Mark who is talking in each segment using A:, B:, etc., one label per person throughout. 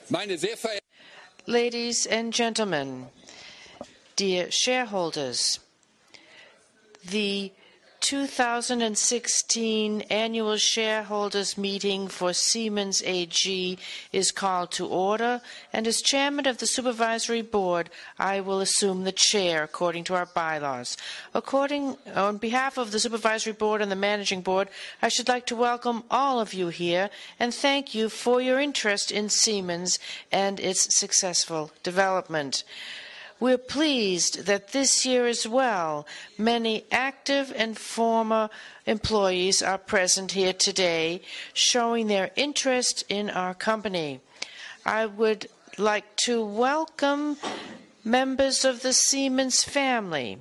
A: Meine sehr verehrten
B: Ladies and gentlemen, dear shareholders, the 2016 Annual Shareholders Meeting for Siemens AG is called to order, and as Chairman of the Supervisory Board, I will assume the chair according to our bylaws. On behalf of the Supervisory Board and the Managing Board, I should like to welcome all of you here and thank you for your interest in Siemens and its successful development. We're pleased that this year as well, many active and former employees are present here today, showing their interest in our company. I would like to welcome members of the Siemens family.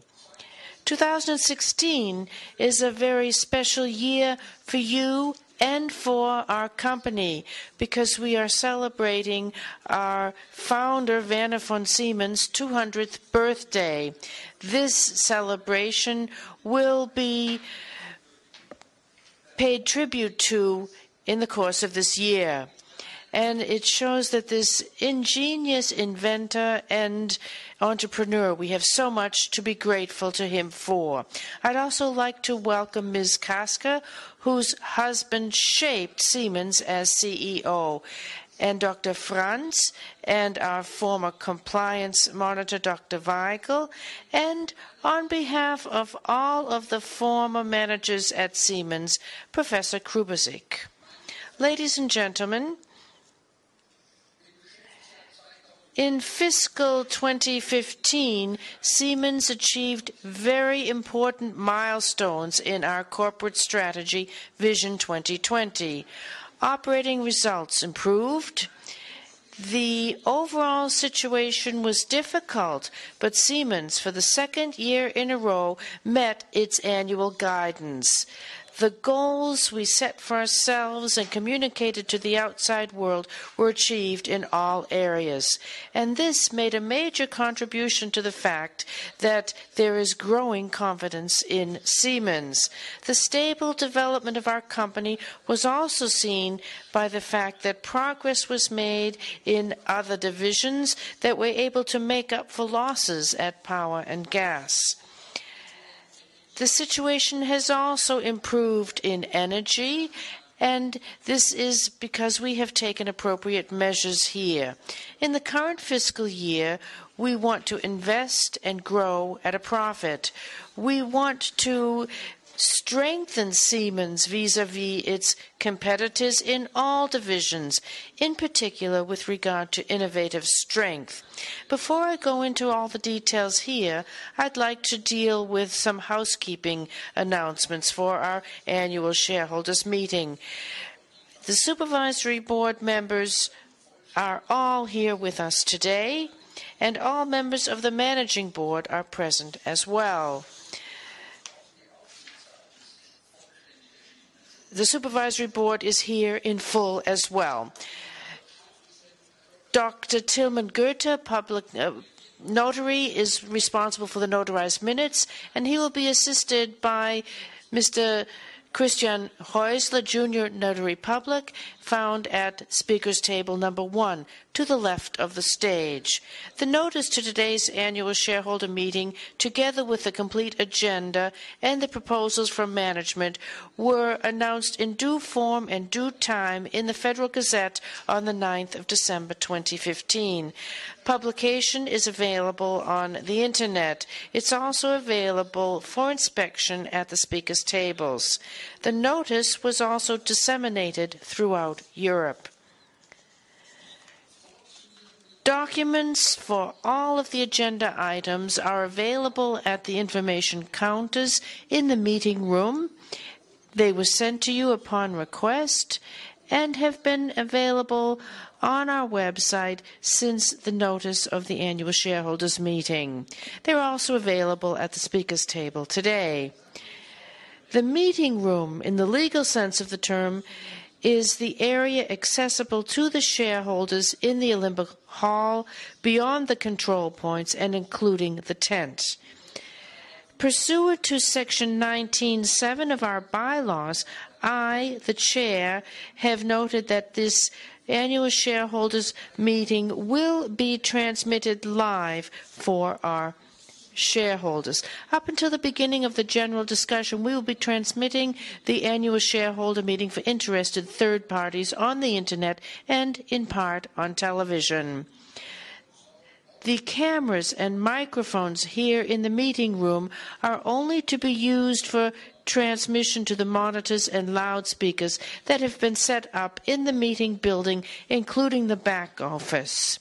B: 2016 is a very special year for you and for our company because we are celebrating our founder, Werner von Siemens' 200th birthday. This celebration will be paid tribute to in the course of this year. And it shows that this ingenious inventor and entrepreneur, we have so much to be grateful to him for. I'd also like to welcome Ms. Kaska, whose husband shaped Siemens as CEO, and Dr. Franz, and our former compliance monitor, Dr. Weigel, and on behalf of all of the former managers at Siemens, Professor Krubasik. Ladies and gentlemen, in fiscal 2015, Siemens achieved very important milestones in our corporate strategy, Vision 2020. Operating results improved. The overall situation was difficult, but Siemens, for the second year in a row, met its annual guidance. The goals we set for ourselves and communicated to the outside world were achieved in all areas. And this made a major contribution to the fact that there is growing confidence in Siemens. The stable development of our company was also seen by the fact that progress was made in other divisions that were able to make up for losses at Power and Gas. The situation has also improved in energy, and this is because we have taken appropriate measures here. In the current fiscal year, we want to invest and grow at a profit. We want to strengthen Siemens vis-à-vis its competitors in all divisions, in particular with regard to innovative strength. Before I go into all the details here, I'd like to deal with some housekeeping announcements for our annual shareholders meeting. The Supervisory Board members are all here with us today, and all members of the Managing Board are present as well. The Supervisory Board is here in full as well. Dr. Tilman Goethe, public notary, is responsible for the notarized minutes, and he will be assisted by Mr. Christian Häusler, Junior Notary Public, found at Speaker's Table number 1, to the left of the stage. The notice to today's annual shareholder meeting, together with the complete agenda and the proposals from management, were announced in due form and due time in the Federal Gazette on the 9th of December 2015. Publication is available on the Internet. It's also available for inspection at the speaker's tables. The notice was also disseminated throughout Europe. Documents for all of the agenda items are available at the information counters in the meeting room. They were sent to you upon request and have been available on our website since the notice of the annual shareholders meeting. They're also available at the speaker's table today. The meeting room, in the legal sense of the term, is the area accessible to the shareholders in the Olympic Hall beyond the control points and including the tent. Pursuant to Section 19(7) of our bylaws, I, the chair, have noted that this annual shareholders meeting will be transmitted live for our shareholders. Up until the beginning of the general discussion, we will be transmitting the annual shareholder meeting for interested third parties on the Internet and, in part, on television. The cameras and microphones here in the meeting room are only to be used for transmission to the monitors and loudspeakers that have been set up in the meeting building, including the back office.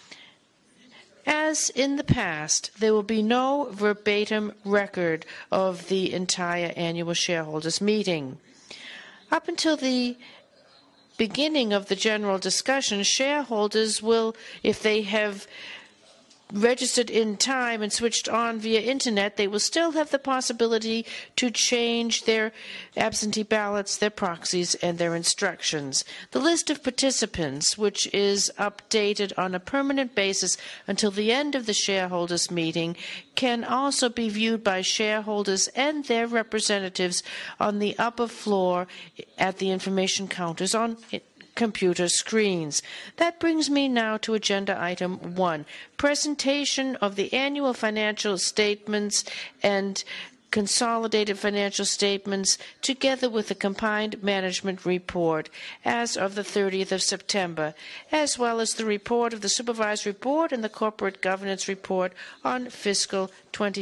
B: As in the past, there will be no verbatim record of the entire annual shareholders meeting. Up until the beginning of the general discussion, shareholders will, if they have registered in time and switched on via Internet, they will still have the possibility to change their absentee ballots, their proxies, and their instructions. The list of participants, which is updated on a permanent basis until the end of the shareholders meeting, can also be viewed by shareholders and their representatives on the upper floor at the information counters on computer screens. That brings me now to agenda item 1, presentation of the annual financial statements and consolidated financial statements together with the combined management report as of the 30th of September, as well as the report of the Supervisory Board and the Corporate Governance Report on fiscal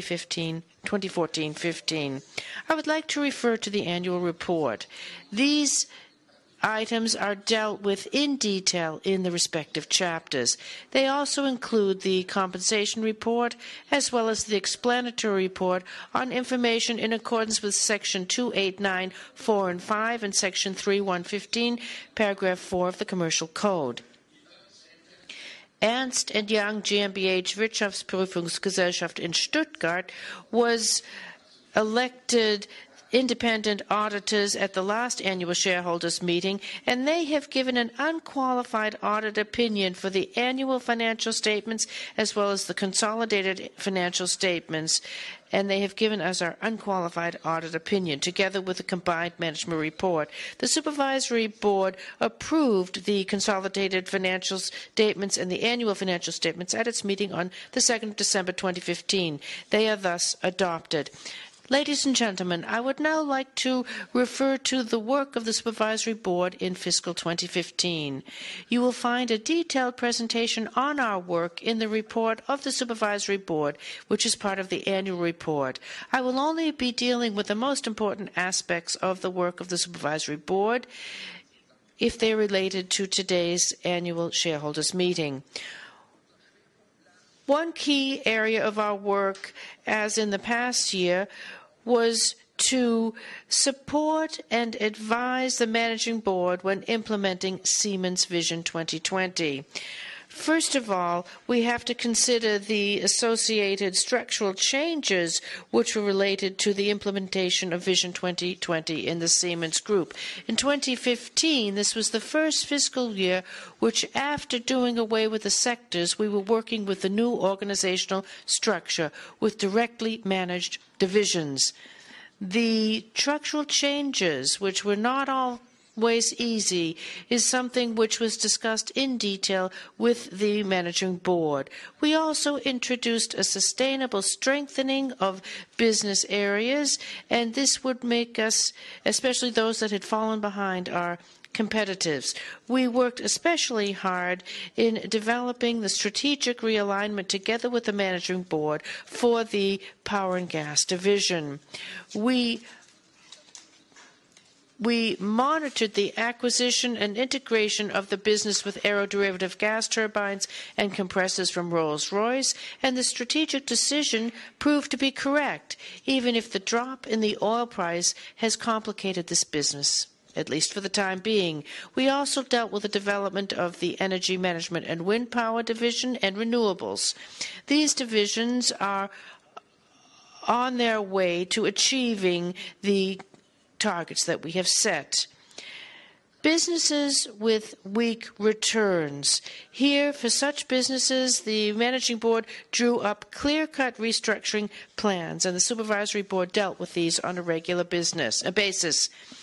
B: 2014-15. I would like to refer to the annual report. These items are dealt with in detail in the respective chapters. They also include the compensation report as well as the explanatory report on information in accordance with Section 289(4) and 5 and Section 3115, paragraph 4 of the Commercial Code. Ernst & Young GmbH Wirtschaftsprüfungsgesellschaft in Stuttgart was elected independent auditors at the last annual shareholders meeting, and they have given an unqualified audit opinion for the annual financial statements as well as the consolidated financial statements, and they have given us our unqualified audit opinion together with the combined management report. The Supervisory Board approved the consolidated financial statements and the annual financial statements at its meeting on the 2nd of December 2015. They are thus adopted. Ladies and gentlemen, I would now like to refer to the work of the Supervisory Board in fiscal 2015. You will find a detailed presentation on our work in the report of the Supervisory Board, which is part of the annual report. I will only be dealing with the most important aspects of the work of the Supervisory Board if they are related to today's annual shareholders meeting. One key area of our work, as in the past year, was to support and advise the Managing Board when implementing Siemens Vision 2020. First of all, we have to consider the associated structural changes which were related to the implementation of Vision 2020 in the Siemens Group. In 2015, this was the first fiscal year which, after doing away with the sectors, we were working with the new organizational structure with directly managed divisions. The structural changes, which were not always easy, is something which was discussed in detail with the Managing Board. We also introduced a sustainable strengthening of business areas, and this would make us, especially those that had fallen behind, our competitives. We worked especially hard in developing the strategic realignment together with the Managing Board for the Power and Gas Division. We monitored the acquisition and integration of the business with aeroderivative gas turbines and compressors from Rolls-Royce, and the strategic decision proved to be correct, even if the drop in the oil price has complicated this business, at least for the time being. We also dealt with the development of the Energy Management and Wind Power Division and Renewables. These divisions are on their way to achieving the targets that we have set. Businesses with weak returns. Here, for such businesses, the Managing Board drew up clear-cut restructuring plans, and the Supervisory Board dealt with these on a regular basis.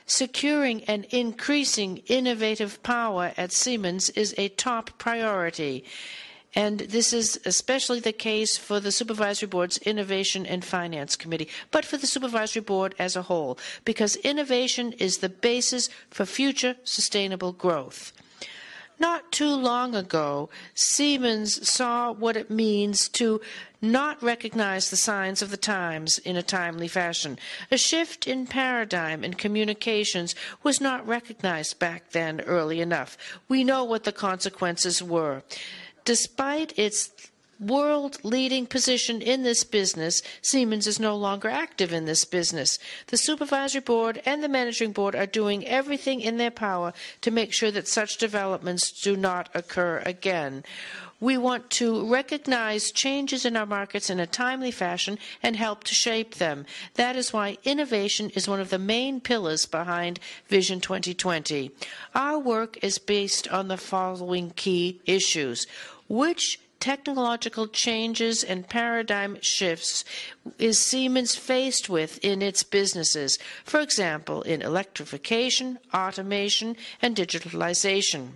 B: Securing and increasing innovative power at Siemens is a top priority. And this is especially the case for the Supervisory Board's Innovation and Finance Committee, but for the Supervisory Board as a whole, because innovation is the basis for future sustainable growth. Not too long ago, Siemens saw what it means to not recognize the signs of the times in a timely fashion. A shift in paradigm in communications was not recognized back then early enough. We know what the consequences were. Despite its world-leading position in this business, Siemens is no longer active in this business. The Supervisory Board and the Managing Board are doing everything in their power to make sure that such developments do not occur again. We want to recognize changes in our markets in a timely fashion and help to shape them. That is why innovation is one of the main pillars behind Vision 2020. Our work is based on the following key issues. Which technological changes and paradigm shifts is Siemens faced with in its businesses, for example, in electrification, automation, and digitalization?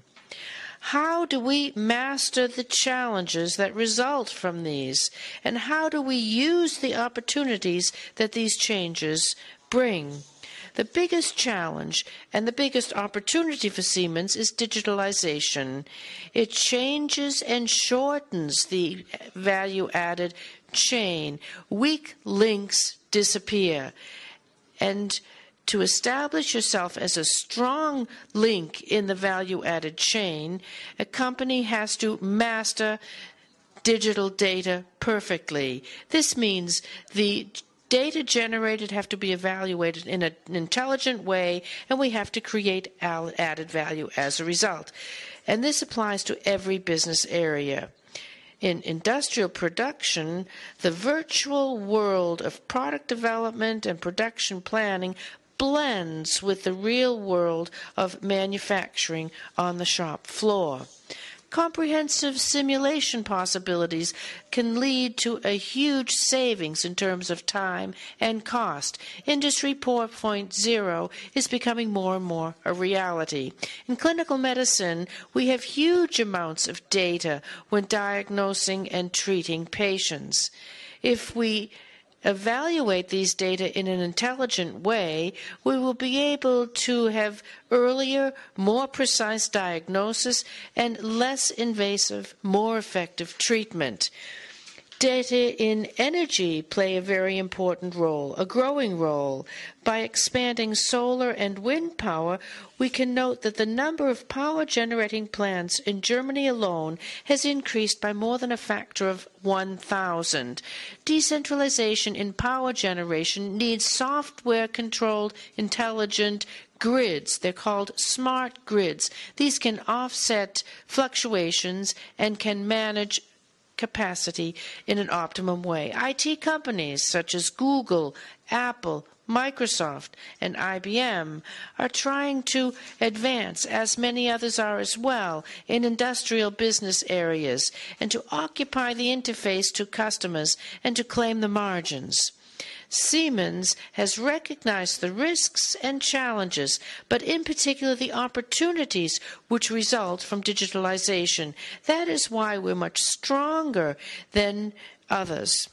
B: How do we master the challenges that result from these? And how do we use the opportunities that these changes bring? The biggest challenge and the biggest opportunity for Siemens is digitalization. It changes and shortens the value-added chain. Weak links disappear. And to establish yourself as a strong link in the value-added chain, a company has to master digital data perfectly. This means the data generated have to be evaluated in an intelligent way, and we have to create added value as a result. And this applies to every business area. In industrial production, the virtual world of product development and production planning blends with the real world of manufacturing on the shop floor. Comprehensive simulation possibilities can lead to a huge savings in terms of time and cost. Industry 4.0 is becoming more and more a reality. In clinical medicine, we have huge amounts of data when diagnosing and treating patients. If we evaluate these data in an intelligent way, we will be able to have earlier, more precise diagnosis and less invasive, more effective treatment. Data in energy play a very important role, a growing role. By expanding solar and wind power, we can note that the number of power-generating plants in Germany alone has increased by more than a factor of 1,000. Decentralization in power generation needs software-controlled, intelligent grids. They're called smart grids. These can offset fluctuations and can manage capacity in an optimum way. IT companies such as Google, Apple, Microsoft, and IBM are trying to advance, as many others are as well, in industrial business areas and to occupy the interface to customers and to claim the margins. Siemens has recognized the risks and challenges, but in particular the opportunities which result from digitalization. That is why we're much stronger than others.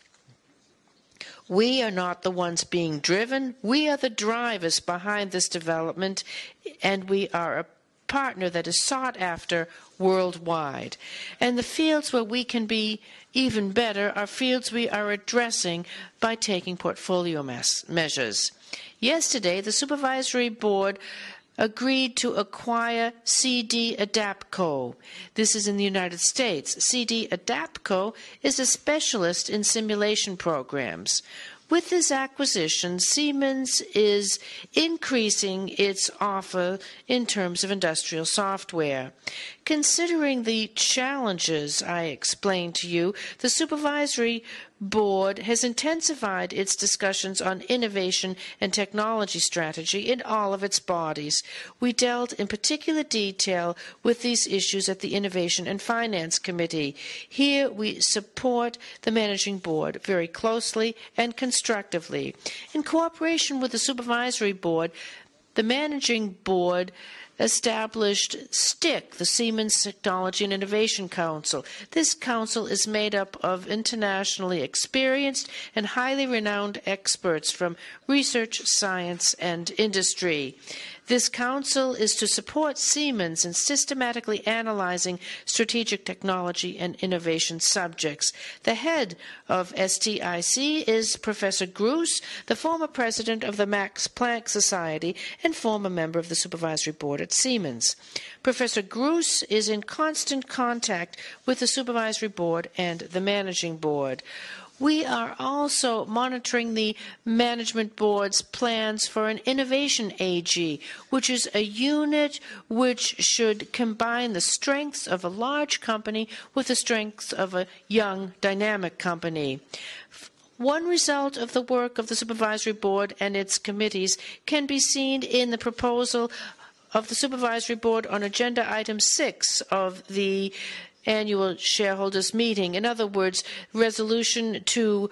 B: We are not the ones being driven. We are the drivers behind this development, and we are a partner that is sought after worldwide. And the fields where we can be even better are fields we are addressing by taking portfolio measures. Yesterday, the Supervisory Board agreed to acquire CD Adapco. This is in the United States. CD Adapco is a specialist in simulation programs. With this acquisition, Siemens is increasing its offer in terms of industrial software. Considering the challenges I explained to you, the Supervisory Board has intensified its discussions on innovation and technology strategy in all of its bodies. We dealt in particular detail with these issues at the Innovation and Finance Committee. Here we support the Managing Board very closely and constructively. In cooperation with the Supervisory Board, the Managing Board established STIC, the Siemens Technology and Innovation Council. This council is made up of internationally experienced and highly renowned experts from research, science, and industry. This council is to support Siemens in systematically analyzing strategic technology and innovation subjects. The head of STIC is Professor Gruss, the former president of the Max Planck Society and former member of the supervisory board at Siemens. Professor Gruss is in constant contact with the supervisory board and the managing board. We are also monitoring the Management Board's plans for an Innovation AG, which is a unit which should combine the strengths of a large company with the strengths of a young, dynamic company. One result of the work of the Supervisory Board and its committees can be seen in the proposal of the Supervisory Board on Agenda Item 6 of the annual shareholders meeting. In other words, resolution to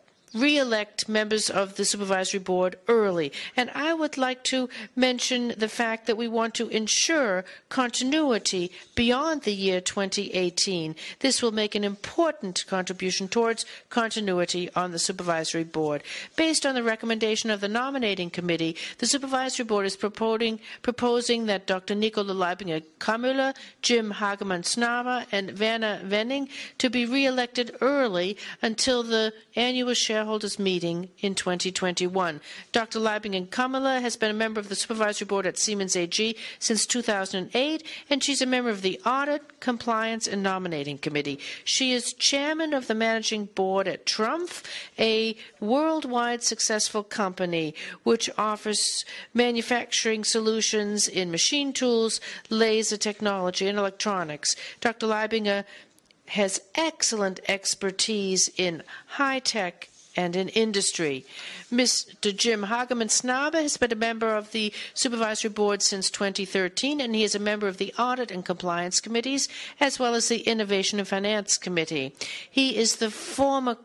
B: re-elect members of the Supervisory Board early. And I would like to mention the fact that we want to ensure continuity beyond the year 2018. This will make an important contribution towards continuity on the Supervisory Board. Based on the recommendation of the Nominating Committee, the Supervisory Board is proposing that Dr. Nicola Leibinger-Kamüller, Jim Hagemann-Snabe, and Werner Wenning to be re-elected early until the annual shareholders meeting in 2021. Dr. Leibinger-Kamüller has been a member of the Supervisory Board at Siemens AG since 2008, and she's a member of the Audit, Compliance, and Nominating Committee. She is chairman of the Managing Board at Trumpf, a worldwide successful company which offers manufacturing solutions in machine tools, laser technology, and electronics. Dr. Leibinger has excellent expertise in high-tech and in industry. Mr. Jim Hagemann-Snabe has been a member of the Supervisory Board since 2013, and he is a member of the Audit and Compliance Committees, as well as the Innovation and Finance Committee. He is the former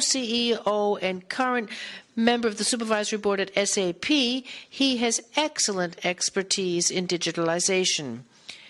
B: co-CEO and current member of the Supervisory Board at SAP. He has excellent expertise in digitalization.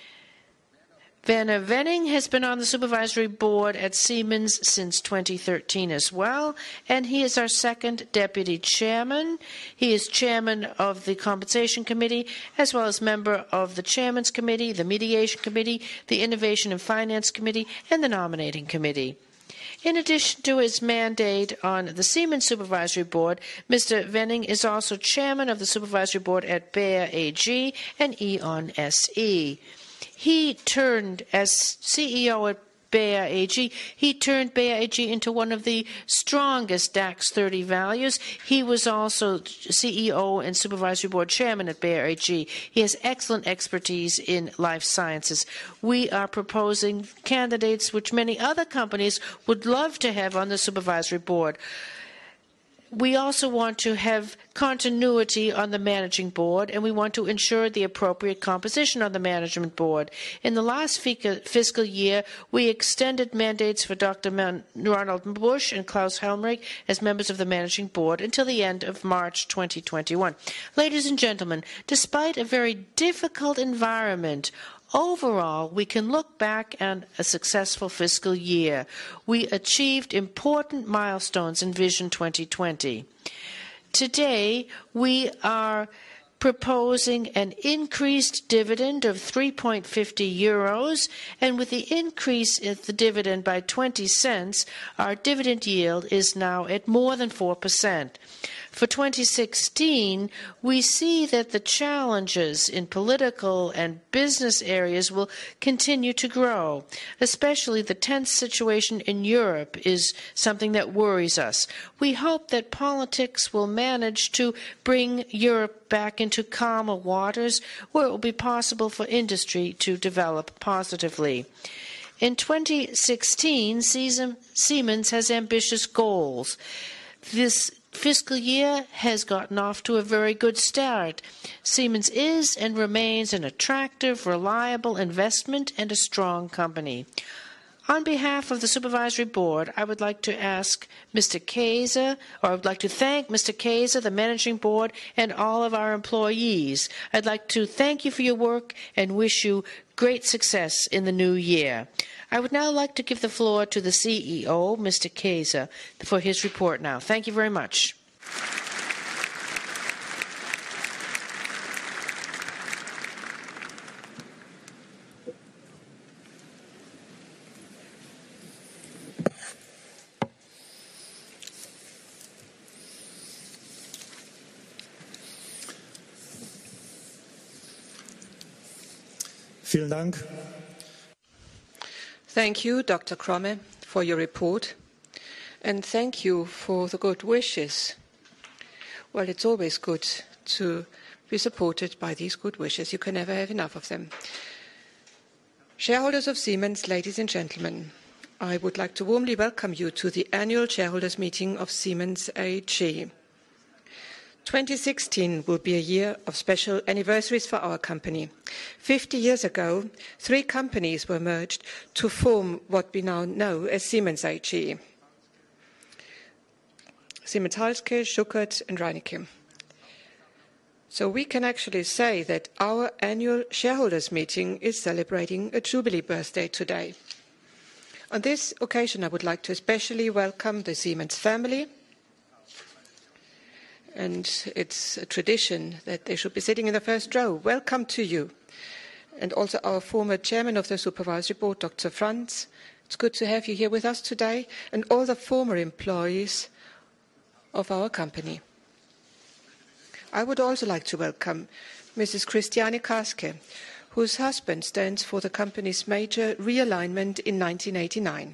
B: Werner Wenning has been on the Supervisory Board at Siemens since 2013 as well, and he is our second Deputy Chairman. He is Chairman of the Compensation Committee, as well as member of the Chairman's Committee, the Mediation Committee, the Innovation and Finance Committee, and the Nominating Committee. In addition to his mandate on the Siemens Supervisory Board, Mr. Wenning is also Chairman of the Supervisory Board at Bayer AG and E.ON SE. He turned, as CEO at Bayer AG, he turned Bayer AG into one of the strongest DAX 30 values. He was also CEO and Supervisory Board Chairman at Bayer AG. He has excellent expertise in life sciences. We are proposing candidates which many other companies would love to have on the Supervisory Board. We also want to have continuity on the Managing Board, and we want to ensure the appropriate composition on the Management Board. In the last fiscal year, we extended mandates for Dr. Ronald Busch and Klaus Helmrich as members of the Managing Board until the end of March 2021. Ladies and gentlemen, despite a very difficult environment, overall, we can look back on a successful fiscal year. We achieved important milestones in Vision 2020. Today, we are proposing an increased dividend of 3.50 euros, and with the increase in the dividend by 20 cents, our dividend yield is now at more than 4%. For 2016, we see that the challenges in political and business areas will continue to grow. Especially the tense situation in Europe is something that worries us. We hope that politics will manage to bring Europe back into calmer waters where it will be possible for industry to develop positively. In 2016, Siemens has ambitious goals. This fiscal year has gotten off to a very good start. Siemens is and remains an attractive, reliable investment and a strong company. On behalf of the Supervisory Board, I would like to ask Mr. Kaiser, or I would like to thank Mr. Kaiser, the Managing Board, and all of our employees. I'd like to thank you for your work and wish you great success in the new year. I would now like to give the floor to the CEO, Mr. Kaiser, for his report now. Thank you very much.
A: Vielen Dank.
C: Thank you, Dr. Kromme, for your report, and thank you for the good wishes. Well, it's always good to be supported by these good wishes. You can never have enough of them. Shareholders of Siemens, ladies and gentlemen, I would like to warmly welcome you to the annual shareholders meeting of Siemens AG. 2016 will be a year of special anniversaries for our company. 50 years ago, 3 companies were merged to form what we now know as Siemens AG. Siemens Halske, Schuckert and Reinicke. So we can actually say that our annual shareholders meeting is celebrating a jubilee birthday today. On this occasion, I would like to especially welcome the Siemens family. And it's a tradition that they should be sitting in the first row. Welcome to you. And also our former chairman of the Supervisory Board, Dr. Franz. It's good to have you here with us today. And all the former employees of our company. I would also like to welcome Mrs. Christiane Kaske, whose husband stands for the company's major realignment in 1989.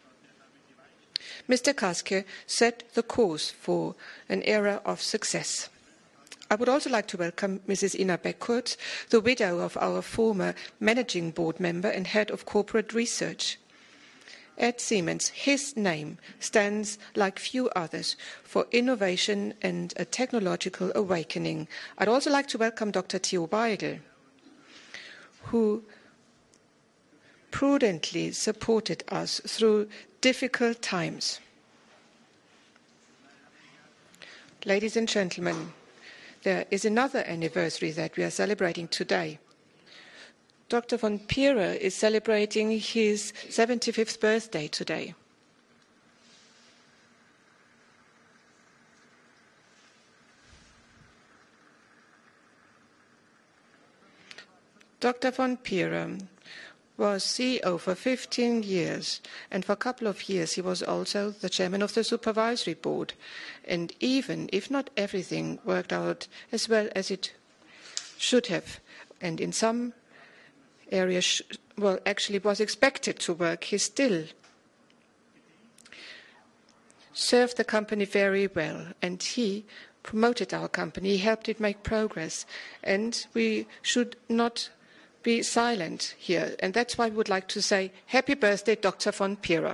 C: Mr. Kaske set the course for an era of success. I would also like to welcome Mrs. Ina Beckhut, the widow of our former managing board member and head of corporate research. At Siemens, his name stands like few others for innovation and a technological awakening. I'd also like to welcome Dr. Theo Beigel, who prudently supported us through difficult times. Ladies and gentlemen, there is another anniversary that we are celebrating today. Dr. von Pierer is celebrating his 75th birthday today. Dr. von Pierer was CEO for 15 years, and for a couple of years he was also the chairman of the Supervisory Board. And even if not everything worked out as well as it should have, and in some areas, well, actually was expected to work, he still served the company very well, and he promoted our company, he helped it make progress, and we should not be silent here. And that's why we would like to say happy birthday, Dr. von Pierer.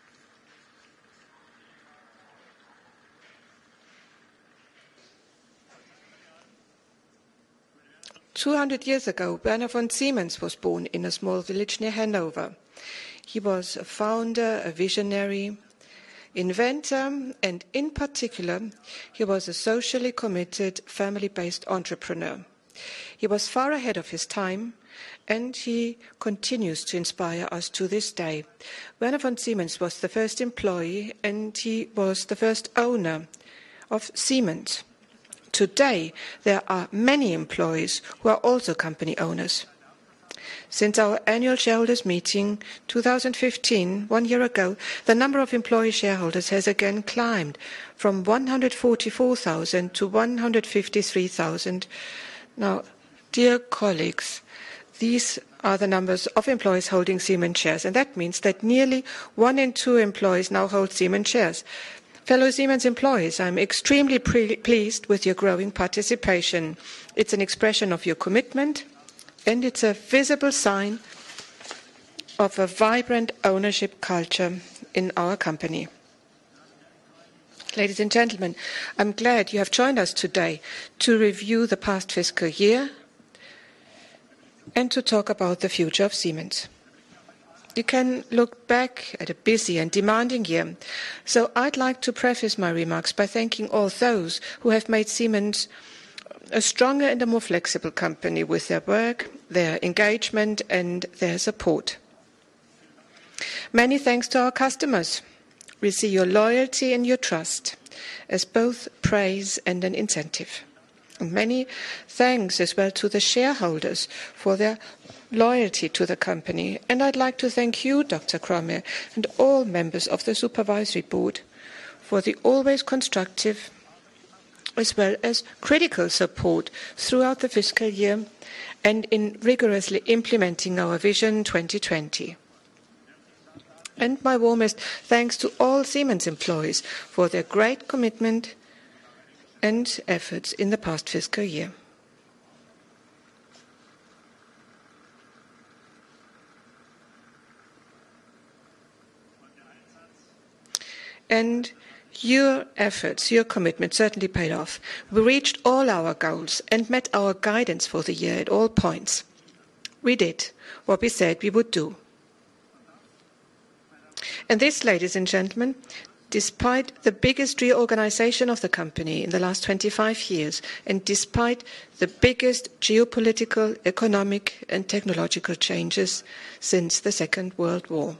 C: "200 years ago, Werner von Siemens was born in a small village near Hanover. He was a founder, a visionary, inventor, and in particular, he was a socially committed, family-based entrepreneur. He was far ahead of his time, and he continues to inspire us to this day. Werner von Siemens was the first employee, and he was the first owner of Siemens. Today, there are many employees who are also company owners. Since our annual shareholders meeting 2015, 1 year ago, the number of employee shareholders has again climbed from 144,000 to 153,000. Now, dear colleagues, these are the numbers of employees holding Siemens shares, and that means that nearly 1 in 2 employees now hold Siemens shares. Fellow Siemens employees, I'm extremely pleased with your growing participation. It's an expression of your commitment, and it's a visible sign of a vibrant ownership culture in our company. Ladies and gentlemen, I'm glad you have joined us today to review the past fiscal year and to talk about the future of Siemens. You can look back at a busy and demanding year. So I'd like to preface my remarks by thanking all those who have made Siemens a stronger and a more flexible company with their work, their engagement and their support. Many thanks to our customers. We see your loyalty and your trust as both praise and an incentive. And many thanks as well to the shareholders for their loyalty to the company. And I'd like to thank you, Dr. Cromme, and all members of the Supervisory Board for the always constructive as well as critical support throughout the fiscal year and in rigorously implementing our Vision 2020. And my warmest thanks to all Siemens employees for their great commitment and efforts in the past fiscal year. And your efforts, your commitment certainly paid off. We reached all our goals and met our guidance for the year at all points. We did what we said we would do. And this, ladies and gentlemen, despite the biggest reorganization of the company in the last 25 years, and despite the biggest geopolitical, economic and technological changes since the Second World War.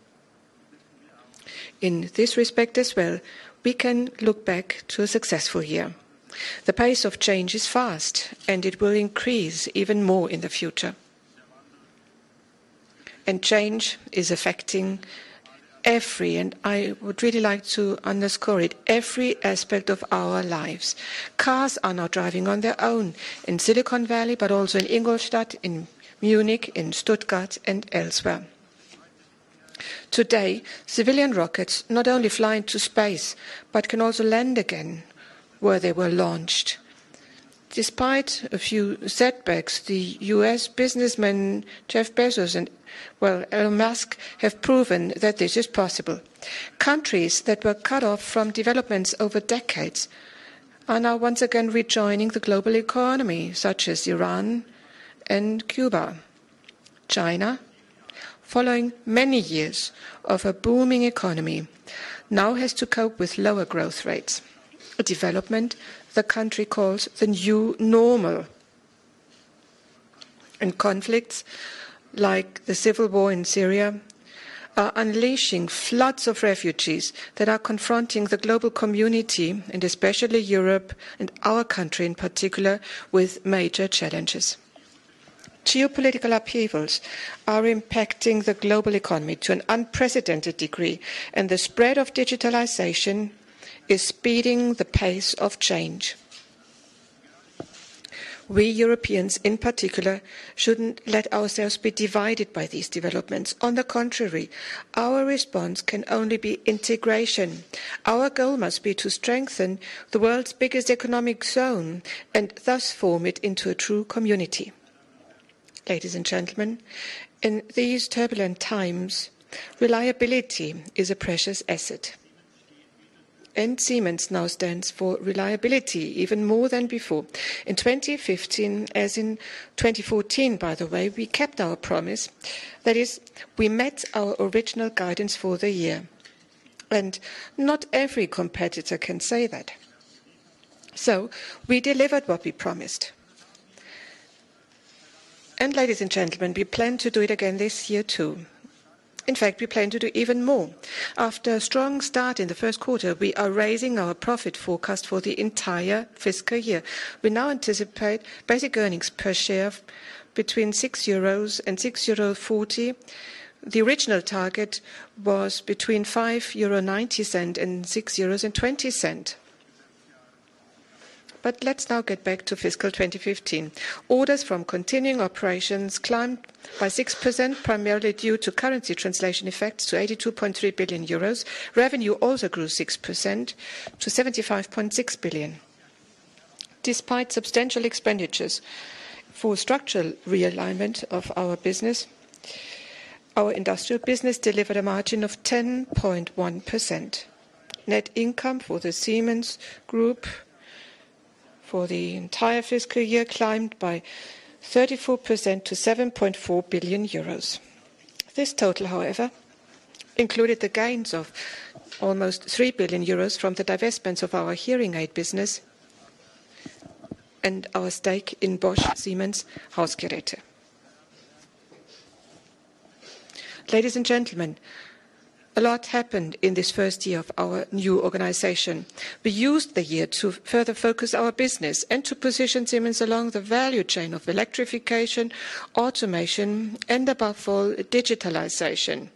C: In this respect as well, we can look back to a successful year. The pace of change is fast, and it will increase even more in the future. And change is affecting every, and I would really like to underscore it, every aspect of our lives. Cars are now driving on their own in Silicon Valley, but also in Ingolstadt, in Munich, in Stuttgart and elsewhere. Today, civilian rockets not only fly into space, but can also land again where they were launched. Despite a few setbacks, the US businessmen Jeff Bezos and Elon Musk have proven that this is possible. Countries that were cut off from developments over decades are now once again rejoining the global economy, such as Iran and Cuba. China, following many years of a booming economy, now has to cope with lower growth rates, a development the country calls the new normal. And conflicts like the civil war in Syria are unleashing floods of refugees that are confronting the global community, and especially Europe and our country in particular, with major challenges. Geopolitical upheavals are impacting the global economy to an unprecedented degree, and the spread of digitalization is speeding the pace of change. We Europeans in particular shouldn't let ourselves be divided by these developments. On the contrary, our response can only be integration. Our goal must be to strengthen the world's biggest economic zone and thus form it into a true community. Ladies and gentlemen, in these turbulent times, reliability is a precious asset. And Siemens now stands for reliability, even more than before. In 2015, as in 2014, by the way, we kept our promise. That is, we met our original guidance for the year. And not every competitor can say that. So we delivered what we promised. And ladies and gentlemen, we plan to do it again this year too. In fact, we plan to do even more. After a strong start in the first quarter, we are raising our profit forecast for the entire fiscal year. We now anticipate basic earnings per share between €6 and €6.40. The original target was between €5.90 and €6.20. But let's now get back to fiscal 2015. Orders from continuing operations climbed by 6%, primarily due to currency translation effects to €82.3 billion. Revenue also grew 6% to €75.6 billion. Despite substantial expenditures for structural realignment of our business, our industrial business delivered a margin of 10.1%. Net income for the Siemens Group for the entire fiscal year climbed by 34% to €7.4 billion. This total, however, included the gains of almost 3 billion euros from the divestments of our hearing aid business and our stake in Bosch Siemens Hausgeräte. Ladies and gentlemen, a lot happened in this first year of our new organization. We used the year to further focus our business and to position Siemens along the value chain of electrification, automation, and above all, digitalization.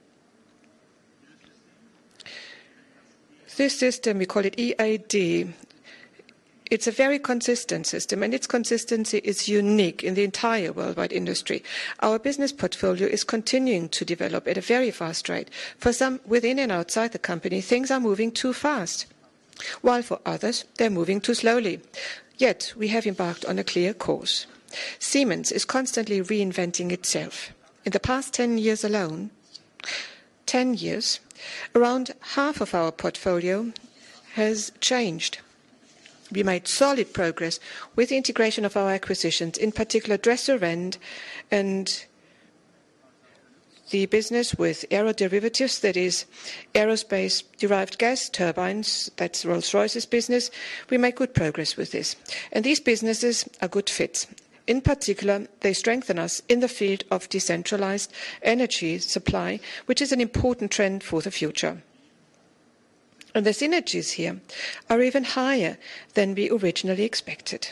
C: This system, we call it EAD. It's a very consistent system, and its consistency is unique in the entire worldwide industry. Our business portfolio is continuing to develop at a very fast rate. For some within and outside the company, things are moving too fast, while for others, they're moving too slowly. Yet, we have embarked on a clear course. Siemens is constantly reinventing itself. In the past 10 years alone, 10 years, around half of our portfolio has changed. We made solid progress with the integration of our acquisitions, in particular Dresser-Rand and the business with aeroderivatives, that is, aerospace-derived gas turbines, that's Rolls-Royce's business. We make good progress with this. And these businesses are good fits. In particular, they strengthen us in the field of decentralized energy supply, which is an important trend for the future. And the synergies here are even higher than we originally expected.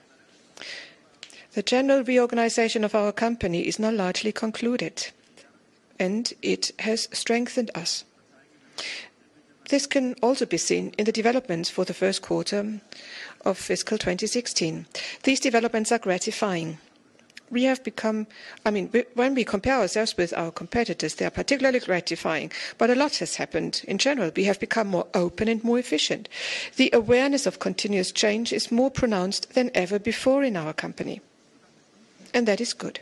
C: The general reorganization of our company is now largely concluded, and it has strengthened us. This can also be seen in the developments for the first quarter of fiscal 2016. These developments are gratifying. We have become, when we compare ourselves with our competitors, they are particularly gratifying. But a lot has happened. In general, we have become more open and more efficient. The awareness of continuous change is more pronounced than ever before in our company. And that is good.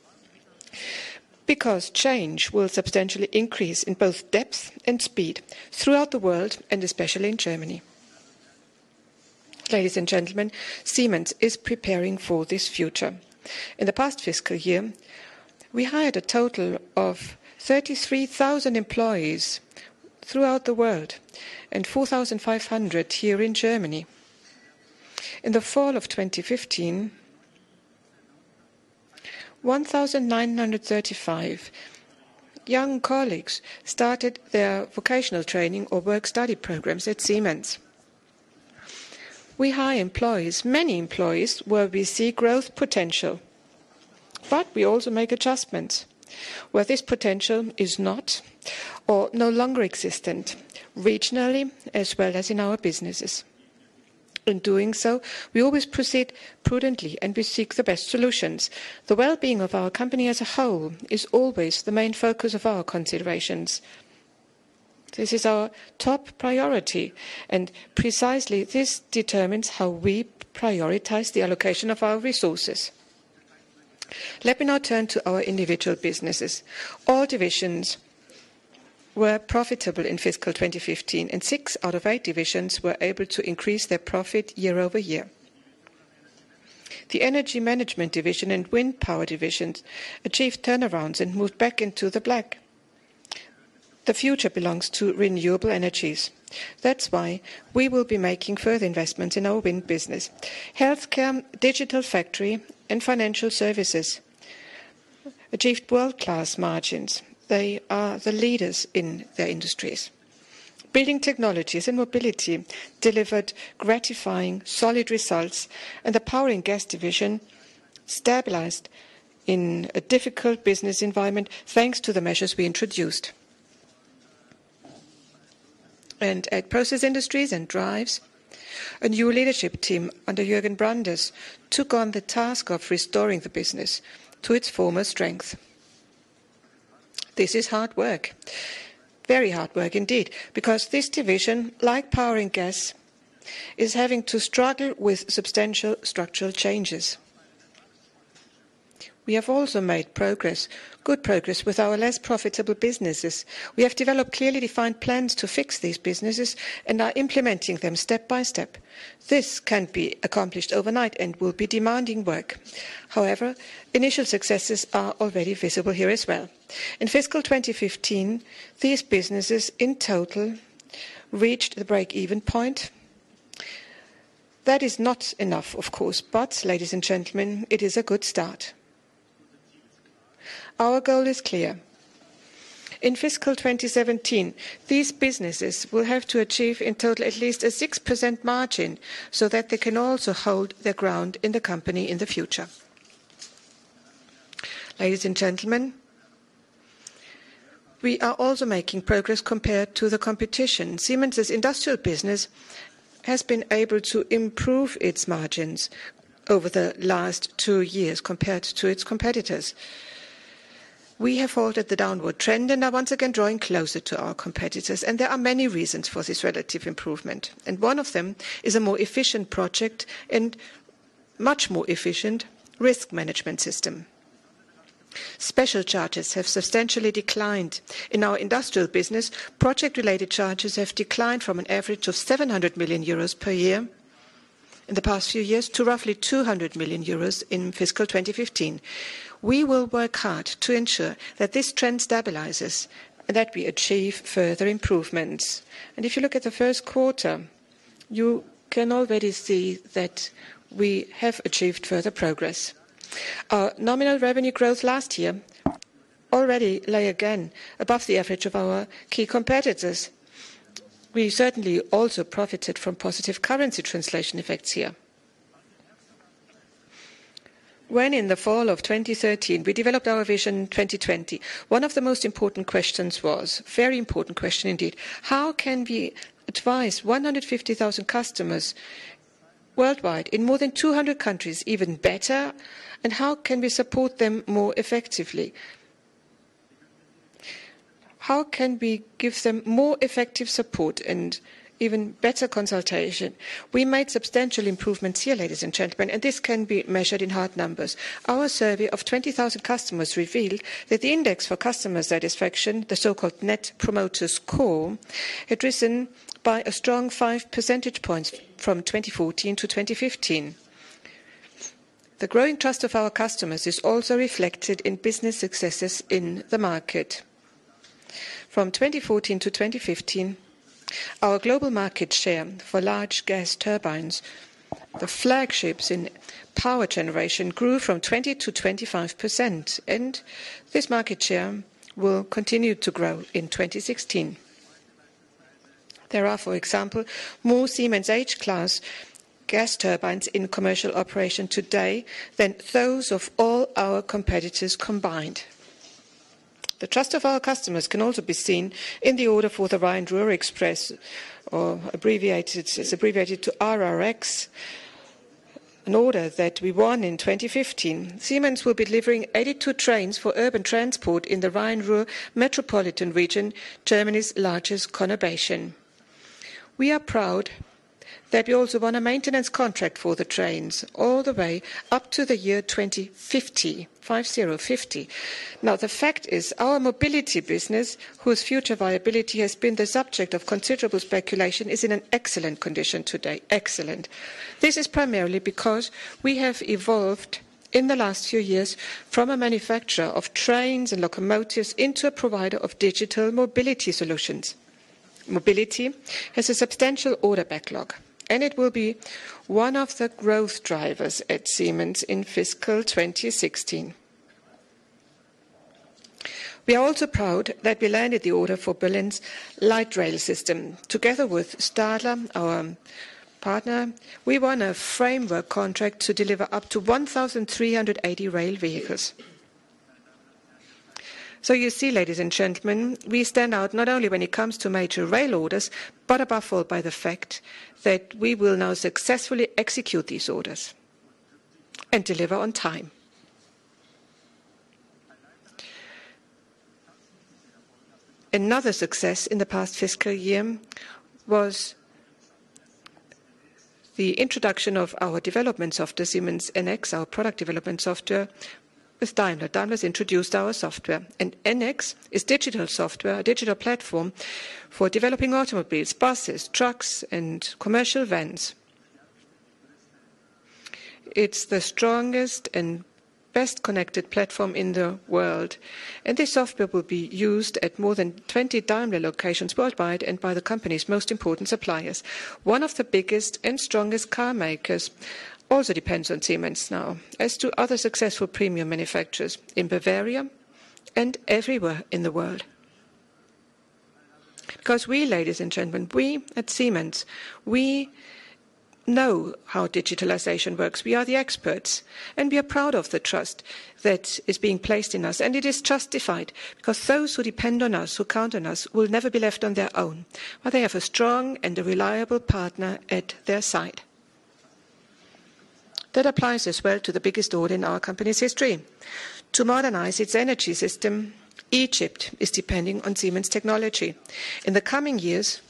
C: Because change will substantially increase in both depth and speed throughout the world, and especially in Germany. Ladies and gentlemen, Siemens is preparing for this future. In the past fiscal year, we hired a total of 33,000 employees throughout the world and 4,500 here in Germany. In the fall of 2015, 1,935 young colleagues started their vocational training or work-study programs at Siemens. We hire employees, many employees, where we see growth potential. But we also make adjustments where this potential is not or no longer existent, regionally as well as in our businesses. In doing so, we always proceed prudently and we seek the best solutions. The well-being of our company as a whole is always the main focus of our considerations. This is our top priority, and precisely this determines how we prioritize the allocation of our resources. Let me now turn to our individual businesses. All divisions were profitable in fiscal 2015, and 6 out of 8 divisions were able to increase their profit year over year. The Energy Management Division and Wind Power divisions achieved turnarounds and moved back into the black. The future belongs to renewable energies. That's why we will be making further investments in our wind business. Healthcare, digital factory, and financial services achieved world-class margins. They are the leaders in their industries. Building technologies and mobility delivered gratifying, solid results, and the Power and Gas division stabilized in a difficult business environment thanks to the measures we introduced. And at Process Industries and Drives, a new leadership team under Jürgen Brandes took on the task of restoring the business to its former strength. This is hard work, very hard work indeed, because this division, like Power and Gas, is having to struggle with substantial structural changes. We have also made good progress with our less profitable businesses. We have developed clearly defined plans to fix these businesses and are implementing them step by step. This can't be accomplished overnight and will be demanding work. However, initial successes are already visible here as well. In fiscal 2015, these businesses in total reached the break-even point. That is not enough, of course, but, ladies and gentlemen, it is a good start. Our goal is clear. In fiscal 2017, these businesses will have to achieve in total at least a 6% margin so that they can also hold their ground in the company in the future. Ladies and gentlemen, we are also making progress compared to the competition. Siemens' industrial business has been able to improve its margins over the last 2 years compared to its competitors. We have halted the downward trend and are once again drawing closer to our competitors. And there are many reasons for this relative improvement. And one of them is a more efficient project and much more efficient risk management system. Special charges have substantially declined. In our industrial business, project-related charges have declined from an average of 700 million euros per year in the past few years to roughly 200 million euros in fiscal 2015. We will work hard to ensure that this trend stabilizes and that we achieve further improvements. And if you look at the first quarter, you can already see that we have achieved further progress. Our nominal revenue growth last year already lay again above the average of our key competitors. We certainly also profited from positive currency translation effects here. When in the fall of 2013 we developed our Vision 2020, one of the most important questions was, very important question indeed, how can we advise 150,000 customers worldwide in more than 200 countries even better, and how can we support them more effectively? How can we give them more effective support and even better consultation? We made substantial improvements here, ladies and gentlemen, and this can be measured in hard numbers. Our survey of 20,000 customers revealed that the index for customer satisfaction, the so-called Net Promoter Score, had risen by a strong 5 percentage points from 2014 to 2015. The growing trust of our customers is also reflected in business successes in the market. From 2014 to 2015, our global market share for large gas turbines, the flagships in power generation, grew from 20 to 25%, and this market share will continue to grow in 2016. There are, for example, more Siemens H-class gas turbines in commercial operation today than those of all our competitors combined. The trust of our customers can also be seen in the order for the Rhine-Ruhr Express, or abbreviated to RRX, an order that we won in 2015. Siemens will be delivering 82 trains for urban transport in the Rhine-Ruhr metropolitan region, Germany's largest conurbation. We are proud that we also won a maintenance contract for the trains all the way up to the year 2050. Now, the fact is, our mobility business, whose future viability has been the subject of considerable speculation, is in an excellent condition today. Excellent. This is primarily because we have evolved in the last few years from a manufacturer of trains and locomotives into a provider of digital mobility solutions. Mobility has a substantial order backlog, and it will be one of the growth drivers at Siemens in fiscal 2016. We are also proud that we landed the order for Berlin's light rail system. Together with Stadler, our partner, we won a framework contract to deliver up to 1,380 rail vehicles. So you see, ladies and gentlemen, we stand out not only when it comes to major rail orders, but above all by the fact that we will now successfully execute these orders and deliver on time. Another success in the past fiscal year was the introduction of our development software, Siemens NX, our product development software, with Daimler. Daimler's introduced our software. And NX is digital software, a digital platform for developing automobiles, buses, trucks, and commercial vans. It's the strongest and best connected platform in the world. And this software will be used at more than 20 Daimler locations worldwide and by the company's most important suppliers. One of the biggest and strongest car makers also depends on Siemens now, as do other successful premium manufacturers in Bavaria and everywhere in the world. Because we, ladies and gentlemen, we at Siemens, we know how digitalization works. We are the experts, and we are proud of the trust that is being placed in us. And it is justified, because those who depend on us, who count on us, will never be left on their own, but they have a strong and a reliable partner at their side. That applies as well to the biggest order in our company's history. To modernize its energy system, Egypt is depending on Siemens technology. In the coming years,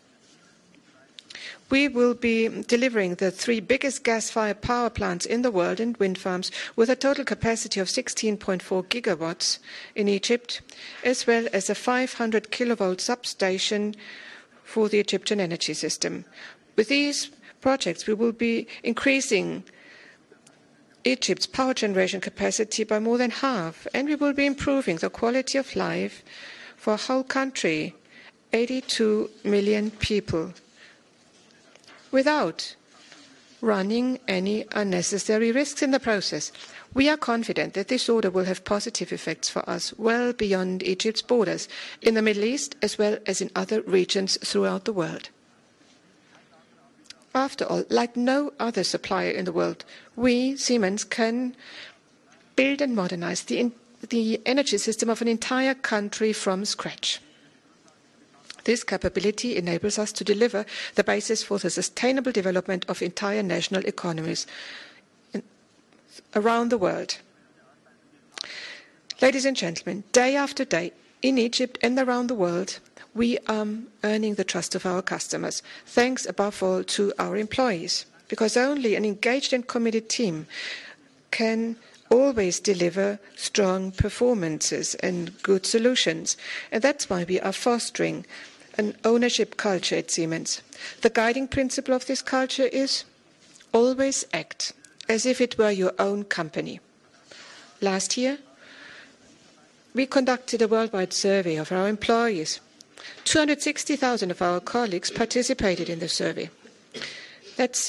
C: we will be delivering the 3 biggest gas-fired power plants in the world and wind farms with a total capacity of 16.4 gigawatts in Egypt, as well as a 500 kilovolt substation for the Egyptian energy system. With these projects, we will be increasing Egypt's power generation capacity by more than half, and we will be improving the quality of life for a whole country, 82 million people, without running any unnecessary risks in the process. We are confident that this order will have positive effects for us well beyond Egypt's borders, in the Middle East as well as in other regions throughout the world. After all, like no other supplier in the world, we, Siemens, can build and modernize the energy system of an entire country from scratch. This capability enables us to deliver the basis for the sustainable development of entire national economies around the world. Ladies and gentlemen, day after day, in Egypt and around the world, we are earning the trust of our customers, thanks above all to our employees, because only an engaged and committed team can always deliver strong performances and good solutions. And that's why we are fostering an ownership culture at Siemens. The guiding principle of this culture is always act as if it were your own company. Last year, we conducted a worldwide survey of our employees. 260,000 of our colleagues participated in the survey. That's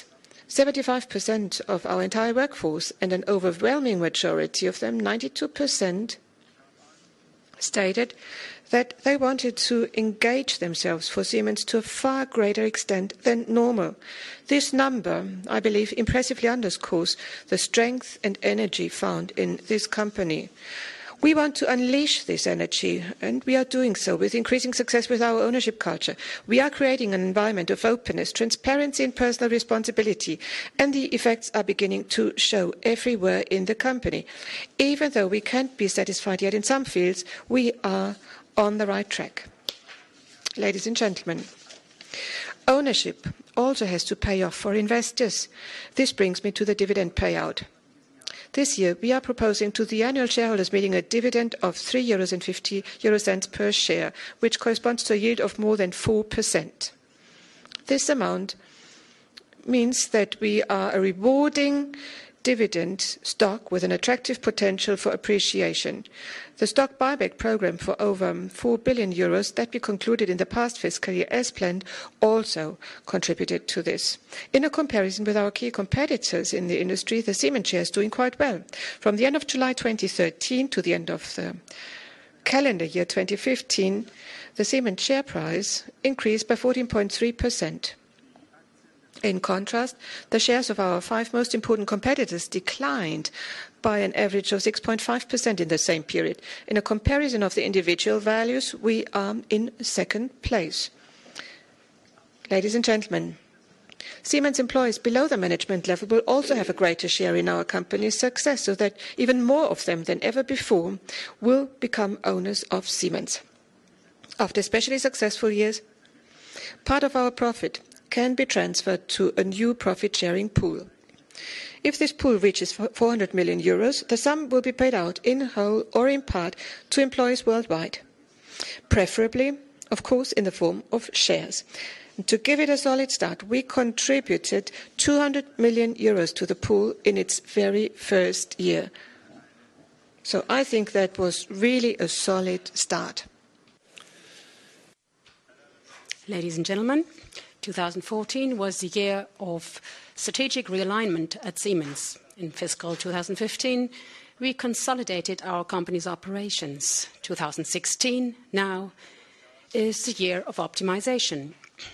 C: 75% of our entire workforce, and an overwhelming majority of them, 92%, stated that they wanted to engage themselves for Siemens to a far greater extent than normal. This number, I believe, impressively underscores the strength and energy found in this company. We want to unleash this energy, and we are doing so with increasing success with our ownership culture. We are creating an environment of openness, transparency and personal responsibility, and the effects are beginning to show everywhere in the company. Even though we can't be satisfied yet in some fields, we are on the right track. Ladies and gentlemen, ownership also has to pay off for investors. This brings me to the dividend payout. This year, we are proposing to the annual shareholders meeting a dividend of €3.50 per share, which corresponds to a yield of more than 4%. This amount means that we are a rewarding dividend stock with an attractive potential for appreciation. The stock buyback program for over €4 billion that we concluded in the past fiscal year as planned also contributed to this. In a comparison with our key competitors in the industry, the Siemens share is doing quite well. From the end of July 2013 to the end of the calendar year 2015, the Siemens share price increased by 14.3%. In contrast, the shares of our 5 most important competitors declined by an average of 6.5% in the same period. In a comparison of the individual values, we are in second place. Ladies and gentlemen, Siemens employees below the management level will also have a greater share in our company's success, so that even more of them than ever before will become owners of Siemens. After especially successful years, part of our profit can be transferred to a new profit-sharing pool. If this pool reaches 400 million euros, the sum will be paid out in whole or in part to employees worldwide, preferably, of course, in the form of shares. And to give it a solid start, we contributed 200 million euros to the pool in its very first year. So I think that was really a solid start.
D: Ladies and gentlemen, 2014 was the year of strategic realignment at Siemens. In fiscal 2015, we consolidated our company's operations. 2016 now is the year of optimization.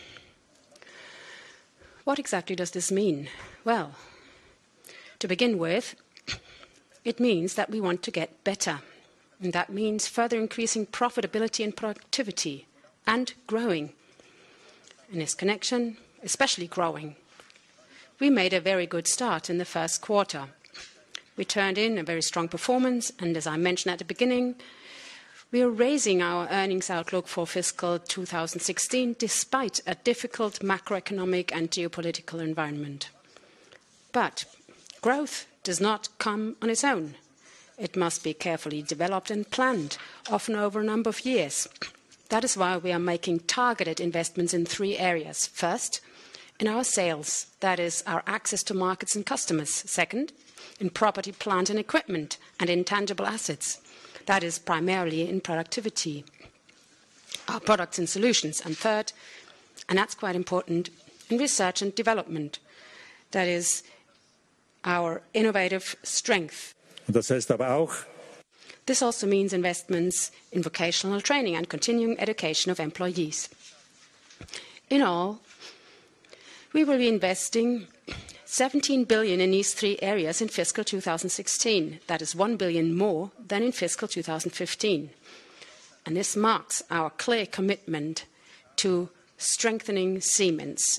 D: What exactly does this mean? Well, to begin with, it means that we want to get better. And that means further increasing profitability and productivity and growing. In this connection, especially growing. We made a very good start in the first quarter. We turned in a very strong performance, and as I mentioned at the beginning, we are raising our earnings outlook for fiscal 2016 despite a difficult macroeconomic and geopolitical environment. But growth does not come on its own. It must be carefully developed and planned, often over a number of years. That is why we are making targeted investments in 3 areas. First, in our sales, that is our access to markets and customers. Second, in property, plant and equipment and intangible assets. That is primarily in productivity, our products and solutions. And third, and that's quite important, in research and development. That is our innovative strength.
A: Das heißt aber auch,
D: this also means investments in vocational training and continuing education of employees. In all, we will be investing 17 billion in these 3 areas in fiscal 2016. That is 1 billion more than in fiscal 2015. And this marks our clear commitment to strengthening Siemens.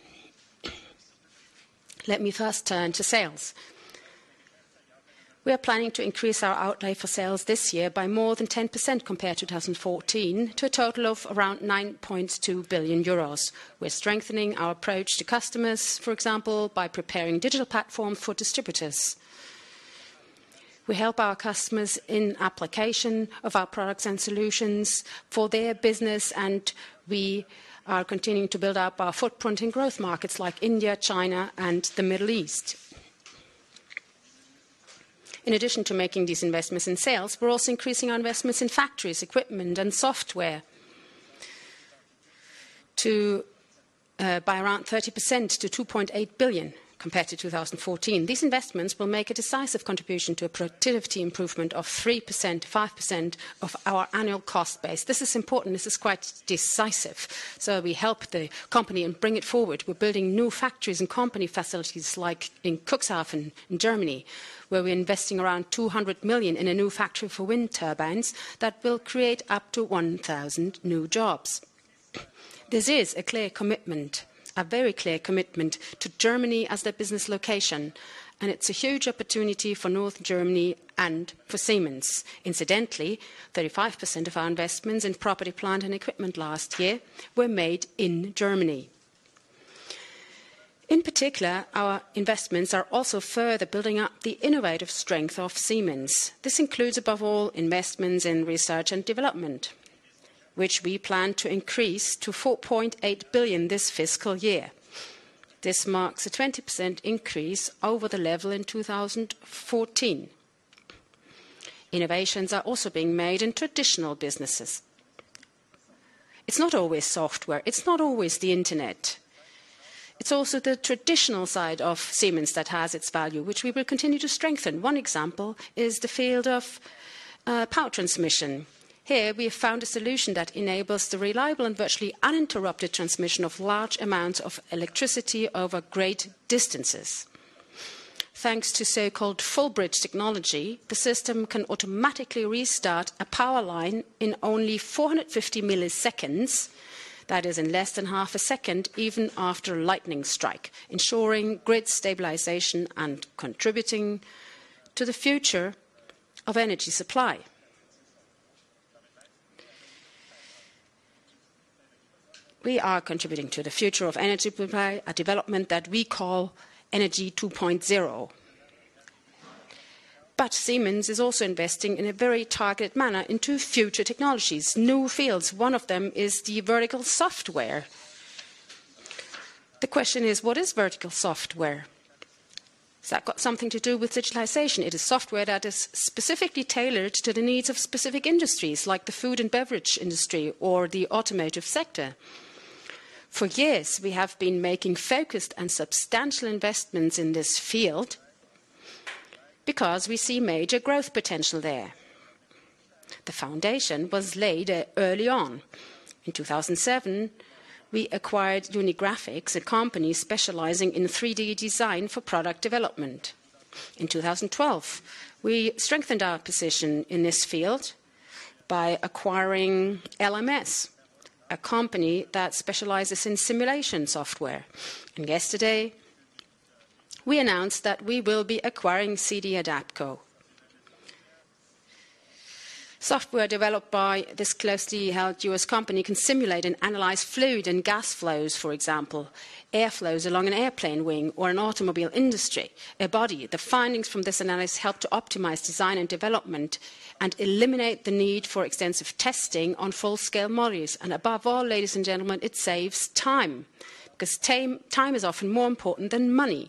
D: Let me first turn to sales. We are planning to increase our outlay for sales this year by more than 10% compared to 2014 to a total of around 9.2 billion euros. We're strengthening our approach to customers, for example, by preparing digital platforms for distributors. We help our customers in application of our products and solutions for their business, and we are continuing to build up our footprint in growth markets like India, China, and the Middle East. In addition to making these investments in sales, we're also increasing our investments in factories, equipment, and software by around 30% to 2.8 billion compared to 2014. These investments will make a decisive contribution to a productivity improvement of 3% to 5% of our annual cost base. This is important. This is quite decisive. So we help the company and bring it forward. We're building new factories and company facilities like in Cuxhaven in Germany, where we're investing around 200 million in a new factory for wind turbines that will create up to 1,000 new jobs. This is a clear commitment, a very clear commitment to Germany as their business location, and it's a huge opportunity for North Germany and for Siemens. Incidentally, 35% of our investments in property, plant and equipment last year were made in Germany. In particular, our investments are also further building up the innovative strength of Siemens. This includes, above all, investments in research and development, which we plan to increase to 4.8 billion this fiscal year. This marks a 20% increase over the level in 2014. Innovations are also being made in traditional businesses. It's not always software, it's not always the internet. It's also the traditional side of Siemens that has its value, which we will continue to strengthen. One example is the field of power transmission. Here, we have found a solution that enables the reliable and virtually uninterrupted transmission of large amounts of electricity over great distances. Thanks to so-called full bridge technology, the system can automatically restart a power line in only 450 milliseconds, that is in less than half a second, even after a lightning strike, ensuring grid stabilization and contributing to the future of energy supply. We are contributing to the future of energy supply, a development that we call Energy 2.0. But Siemens is also investing in a very targeted manner into future technologies, new fields. One of them is the vertical software. The question is, what is vertical software? Has that got something to do with digitalization? It is software that is specifically tailored to the needs of specific industries, like the food and beverage industry or the automotive sector. For years, we have been making focused and substantial investments in this field because we see major growth potential there. The foundation was laid early on. In 2007, we acquired Unigraphics, a company specializing in 3D design for product development. In 2012, we strengthened our position in this field by acquiring LMS, a company that specializes in simulation software. And yesterday, we announced that we will be acquiring CD Adapco. Software developed by this closely held US company can simulate and analyze fluid and gas flows, for example, airflows along an airplane wing or an automobile industry, a body. The findings from this analysis help to optimize design and development and eliminate the need for extensive testing on full-scale models. And above all, ladies and gentlemen, it saves time, because time is often more important than money,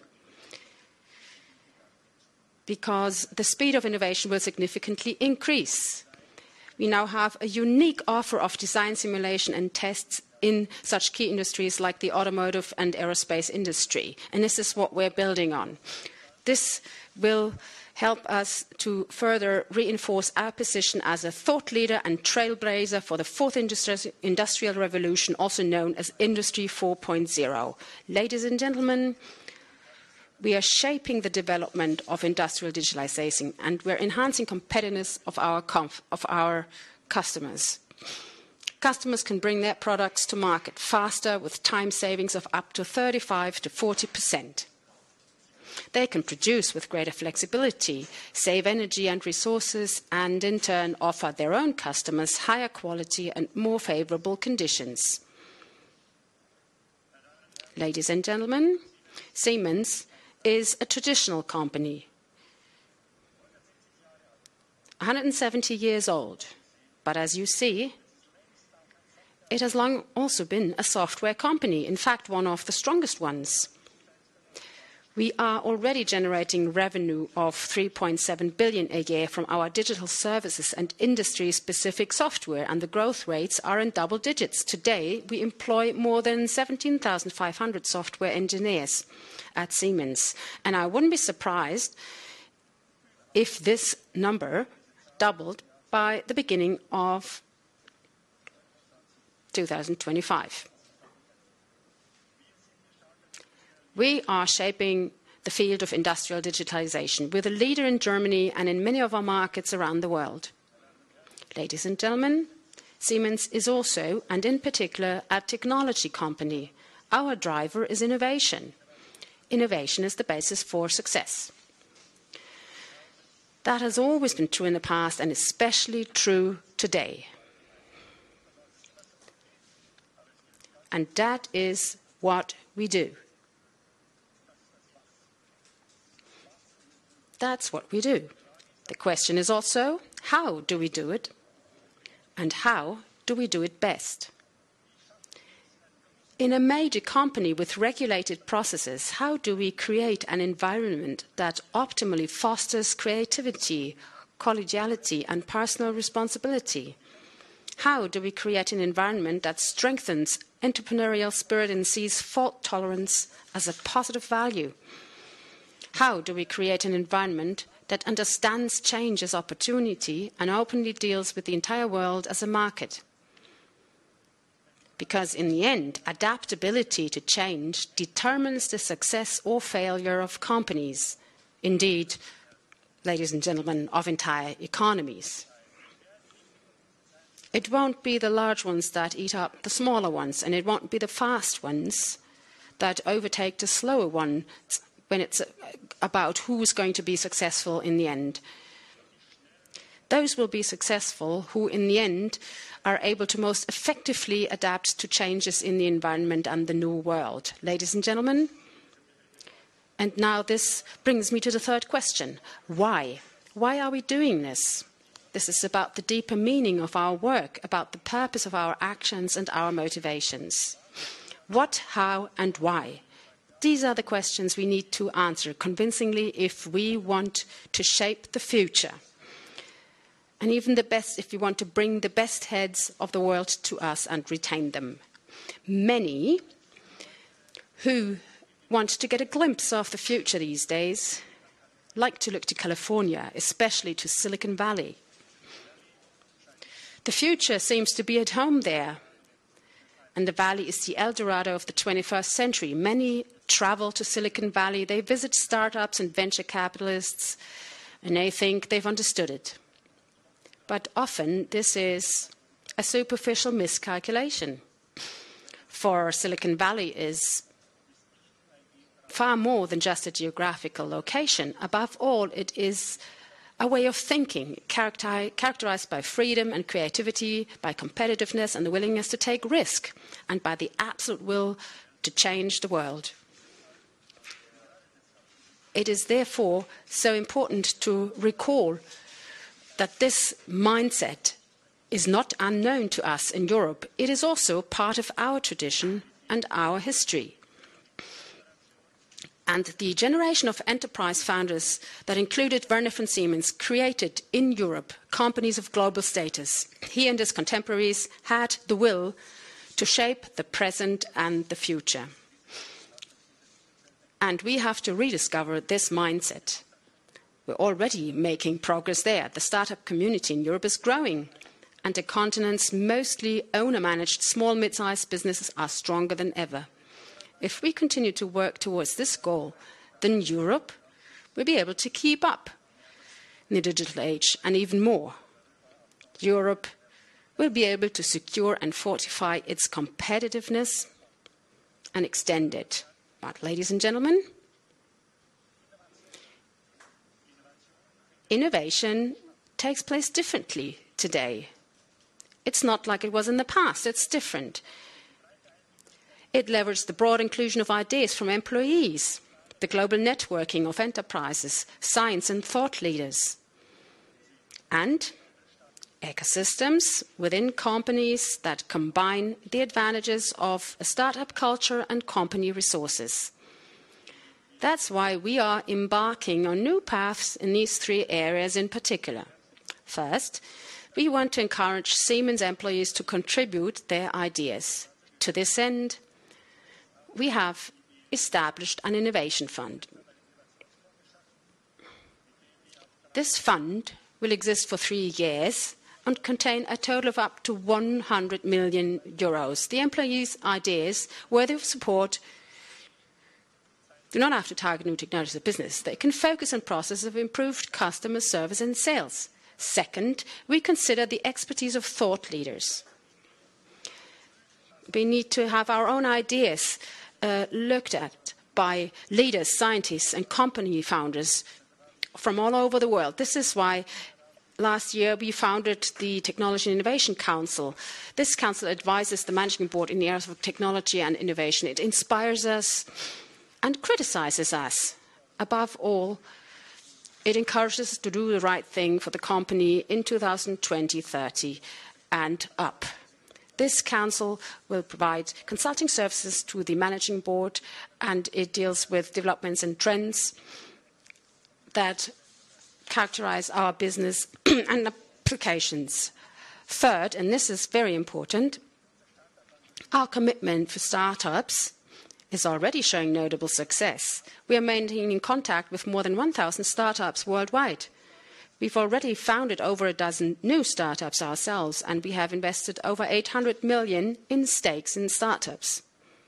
D: because the speed of innovation will significantly increase. We now have a unique offer of design simulation and tests in such key industries like the automotive and aerospace industry. And this is what we're building on. This will help us to further reinforce our position as a thought leader and trailblazer for the fourth industrial revolution, also known as Industry 4.0. Ladies and gentlemen, we are shaping the development of industrial digitalization, and we're enhancing competitiveness of our customers. Customers can bring their products to market faster with time savings of up to 35 to 40%. They can produce with greater flexibility, save energy and resources, and in turn offer their own customers higher quality and more favorable conditions. Ladies and gentlemen, Siemens is a traditional company, 170 years old. But as you see, it has long also been a software company, in fact, one of the strongest ones. We are already generating revenue of 3.7 billion a year from our digital services and industry-specific software, and the growth rates are in double digits. Today, we employ more than 17,500 software engineers at Siemens, and I wouldn't be surprised if this number doubled by the beginning of 2025. We are shaping the field of industrial digitalization. We're the leader in Germany and in many of our markets around the world. Ladies and gentlemen, Siemens is also, and in particular, a technology company. Our driver is innovation. Innovation is the basis for success. That has always been true in the past and especially true today. And that is what we do. That's what we do. The question is also, how do we do it? And how do we do it best? In a major company with regulated processes, how do we create an environment that optimally fosters creativity, collegiality, and personal responsibility? How do we create an environment that strengthens entrepreneurial spirit and sees fault tolerance as a positive value? How do we create an environment that understands change as opportunity and openly deals with the entire world as a market? Because in the end, adaptability to change determines the success or failure of companies. Indeed, ladies and gentlemen, of entire economies. It won't be the large ones that eat up the smaller ones, and it won't be the fast ones that overtake the slower ones when it's about who's going to be successful in the end. Those will be successful who, in the end, are able to most effectively adapt to changes in the environment and the new world. Ladies and gentlemen, and now this brings me to the third question. Why? Why are we doing this? This is about the deeper meaning of our work, about the purpose of our actions and our motivations. What, how, and why? These are the questions we need to answer convincingly if we want to shape the future. And even the best, if we want to bring the best heads of the world to us and retain them. Many who want to get a glimpse of the future these days like to look to California, especially to Silicon Valley. The future seems to be at home there, and the valley is the El Dorado of the 21st century. Many travel to Silicon Valley, they visit startups and venture capitalists, and they think they've understood it. But often this is a superficial miscalculation, for Silicon Valley is far more than just a geographical location. Above all, it is a way of thinking characterized by freedom and creativity, by competitiveness and the willingness to take risk, and by the absolute will to change the world. It is therefore so important to recall that this mindset is not unknown to us in Europe. It is also part of our tradition and our history. And the generation of enterprise founders that included Werner von Siemens created in Europe companies of global status. He and his contemporaries had the will to shape the present and the future. And we have to rediscover this mindset. We're already making progress there. The startup community in Europe is growing, and the continent's mostly owner-managed small mid-sized businesses are stronger than ever. If we continue to work towards this goal, then Europe will be able to keep up in the digital age, and even more. Europe will be able to secure and fortify its competitiveness and extend it. But, ladies and gentlemen, innovation takes place differently today. It's not like it was in the past. It's different. It leveraged the broad inclusion of ideas from employees, the global networking of enterprises, science and thought leaders, and ecosystems within companies that combine the advantages of a startup culture and company resources. That's why we are embarking on new paths in these three areas in particular. First, we want to encourage Siemens employees to contribute their ideas. To this end, we have established an innovation fund. This fund will exist for 3 years and contain a total of up to 100 million euros. The employees' ideas, worthy of support, do not have to target new technologies of business. They can focus on processes of improved customer service and sales. Second, we consider the expertise of thought leaders. We need to have our own ideas looked at by leaders, scientists, and company founders from all over the world. This is why last year we founded the Technology and Innovation Council. This council advises the managing board in the areas of technology and innovation. It inspires us and criticizes us. Above all, it encourages us to do the right thing for the company in 2020-30 and up. This council will provide consulting services to the managing board, and it deals with developments and trends that characterize our business and applications. Third, and this is very important, our commitment for startups is already showing notable success. We are maintaining contact with more than 1,000 startups worldwide. We've already founded over a dozen new startups ourselves, and we have invested over 800 million in stakes in startups.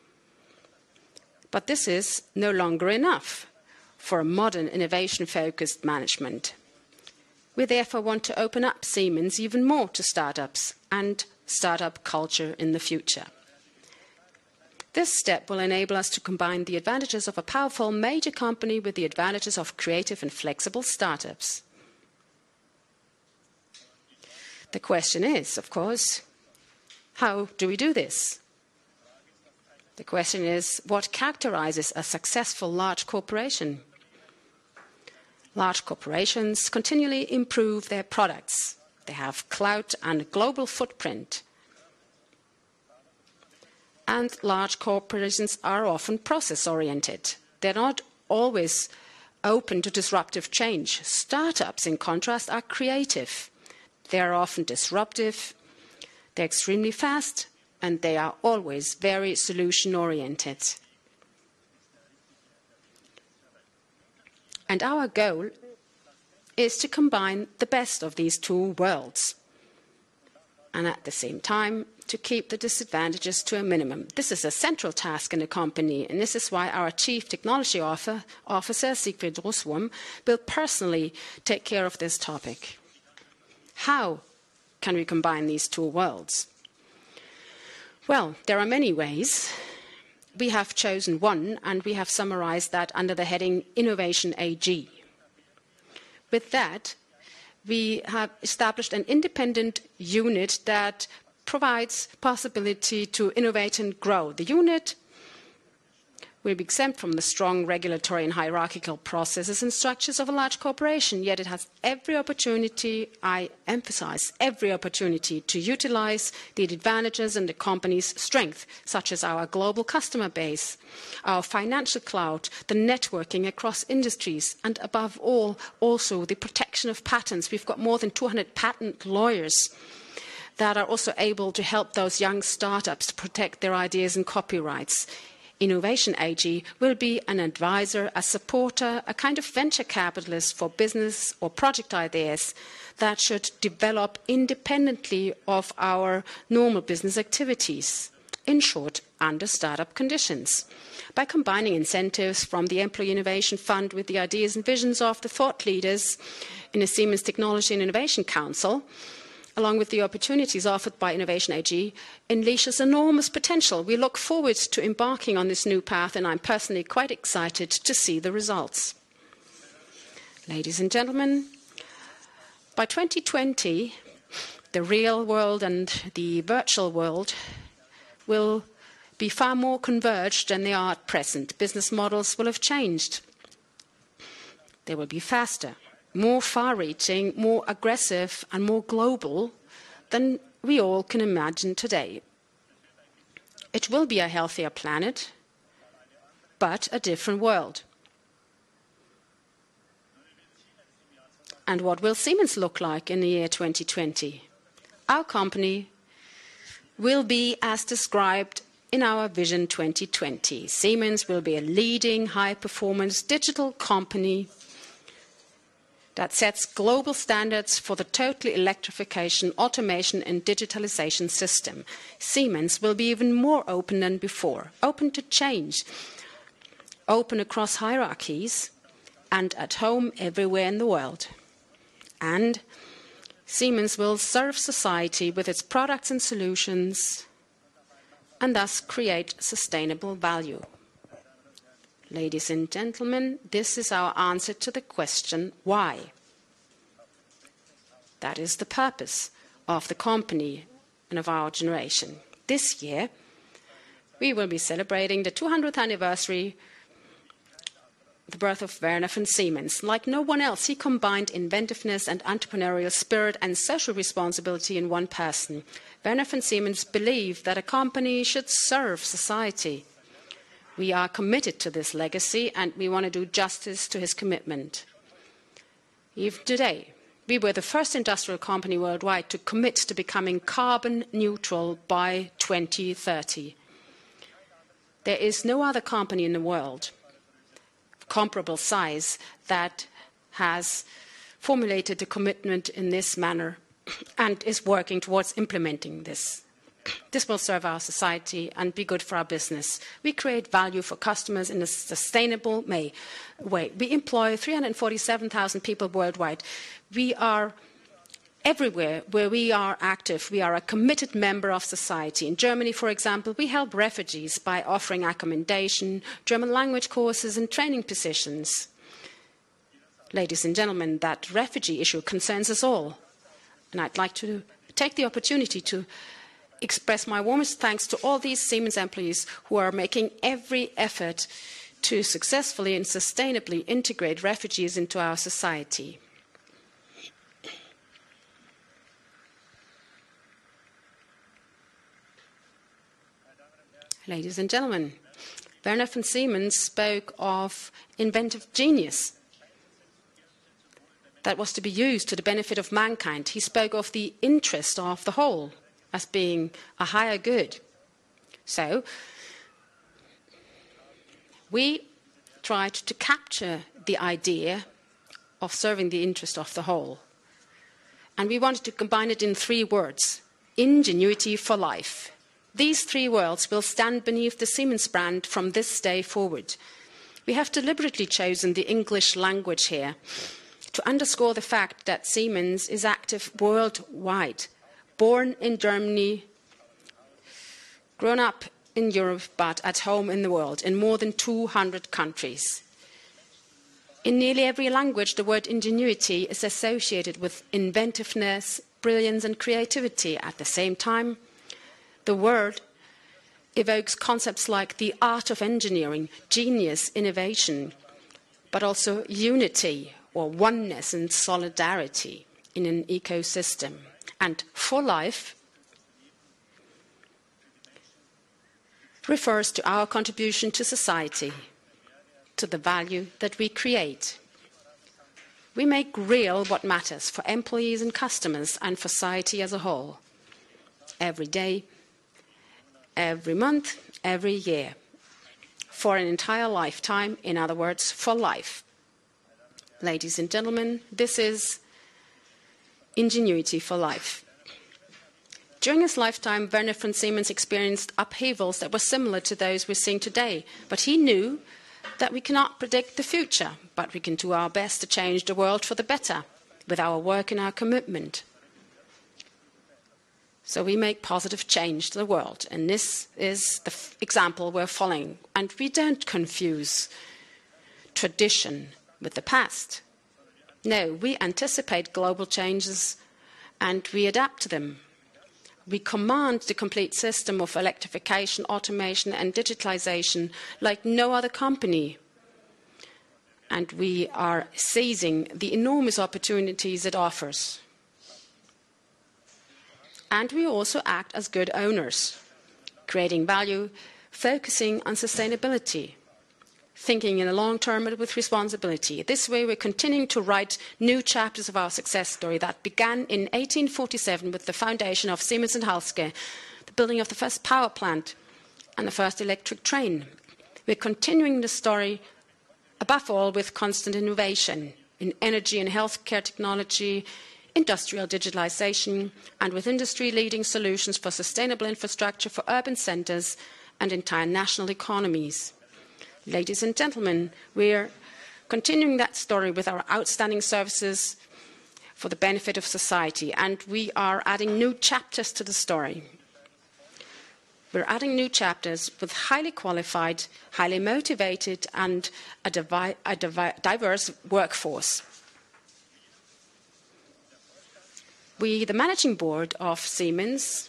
D: But this is no longer enough for a modern innovation-focused management. We therefore want to open up Siemens even more to startups and startup culture in the future. This step will enable us to combine the advantages of a powerful major company with the advantages of creative and flexible startups. The question is, of course, how do we do this? The question is, what characterizes a successful large corporation? Large corporations continually improve their products. They have clout and a global footprint. And large corporations are often process-oriented. They're not always open to disruptive change. Startups, in contrast, are creative. They are often disruptive, they're extremely fast, and they are always very solution-oriented. And our goal is to combine the best of these two worlds, and at the same time, to keep the disadvantages to a minimum. This is a central task in a company, and this is why our Chief Technology Officer, Siegfried Russwurm, will personally take care of this topic. How can we combine these two worlds? Well, there are many ways. We have chosen one, and we have summarized that under the heading Innovation AG. With that, we have established an independent unit that provides possibility to innovate and grow. The unit will be exempt from the strong regulatory and hierarchical processes and structures of a large corporation, yet it has every opportunity, I emphasize, every opportunity to utilize the advantages and the company's strength, such as our global customer base, our financial cloud, the networking across industries, and above all, also the protection of patents. We've got more than 200 patent lawyers that are also able to help those young startups to protect their ideas and copyrights. Innovation AG will be an advisor, a supporter, a kind of venture capitalist for business or project ideas that should develop independently of our normal business activities. In short, under startup conditions. By combining incentives from the Employee Innovation Fund with the ideas and visions of the thought leaders in the Siemens Technology and Innovation Council, along with the opportunities offered by Innovation AG, unleashes enormous potential. We look forward to embarking on this new path, and I'm personally quite excited to see the results. Ladies and gentlemen, by 2020, the real world and the virtual world will be far more converged than they are at present. Business models will have changed. They will be faster, more far-reaching, more aggressive, and more global than we all can imagine today. It will be a healthier planet, but a different world. And what will Siemens look like in the year 2020? Our company will be as described in our Vision 2020. Siemens will be a leading high-performance digital company that sets global standards for the total electrification, automation and digitalization system. Siemens will be even more open than before, open to change, open across hierarchies, and at home everywhere in the world. And Siemens will serve society with its products and solutions and thus create sustainable value. Ladies and gentlemen, this is our answer to the question, why? That is the purpose of the company and of our generation. This year, we will be celebrating the 200th anniversary of the birth of Werner von Siemens. Like no one else, he combined inventiveness and entrepreneurial spirit and social responsibility in one person. Werner von Siemens believed that a company should serve society. We are committed to this legacy, and we want to do justice to his commitment. Even today, we were the first industrial company worldwide to commit to becoming carbon neutral by 2030. There is no other company in the world of comparable size that has formulated a commitment in this manner and is working towards implementing this. This will serve our society and be good for our business. We create value for customers in a sustainable way. We employ 347,000 people worldwide. We are everywhere where we are active. We are a committed member of society. In Germany, for example, we help refugees by offering accommodation, German language courses and training positions. Ladies and gentlemen, that refugee issue concerns us all. And I'd like to take the opportunity to express my warmest thanks to all these Siemens employees who are making every effort to successfully and sustainably integrate refugees into our society. Ladies and gentlemen, Werner von Siemens spoke of inventive genius that was to be used to the benefit of mankind. He spoke of the interest of the whole as being a higher good. So, we tried to capture the idea of serving the interest of the whole. And we wanted to combine it in 3 words: ingenuity for life. These 3 words will stand beneath the Siemens brand from this day forward. We have deliberately chosen the English language here to underscore the fact that Siemens is active worldwide, born in Germany, grown up in Europe, but at home in the world, in more than 200 countries. In nearly every language, the word ingenuity is associated with inventiveness, brilliance, and creativity. At the same time, the word evokes concepts like the art of engineering, genius, innovation, but also unity or oneness and solidarity in an ecosystem. And for life refers to our contribution to society, to the value that we create. We make real what matters for employees and customers and for society as a whole. Every day, every month, every year. For an entire lifetime, in other words, for life. Ladies and gentlemen, this is ingenuity for life. During his lifetime, Werner von Siemens experienced upheavals that were similar to those we're seeing today. But he knew that we cannot predict the future, but we can do our best to change the world for the better with our work and our commitment. So we make positive change to the world, and this is the example we're following. And we don't confuse tradition with the past. No, we anticipate global changes and we adapt to them. We command the complete system of electrification, automation, and digitalization like no other company. And we are seizing the enormous opportunities it offers. And we also act as good owners, creating value, focusing on sustainability, thinking in the long term but with responsibility. This way, we're continuing to write new chapters of our success story that began in 1847 with the foundation of Siemens and Halske, the building of the first power plant and the first electric train. We're continuing the story, above all, with constant innovation in energy and healthcare technology, industrial digitalization, and with industry-leading solutions for sustainable infrastructure for urban centres and entire national economies. Ladies and gentlemen, we're continuing that story with our outstanding services for the benefit of society, and we are adding new chapters to the story. We're adding new chapters with highly qualified, highly motivated, and a diverse workforce. We, the managing board of Siemens,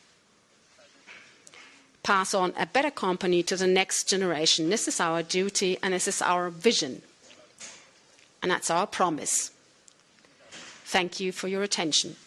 D: pass on a better company to the next generation. This is our duty and this is our vision. And that's our promise. Thank you for your attention.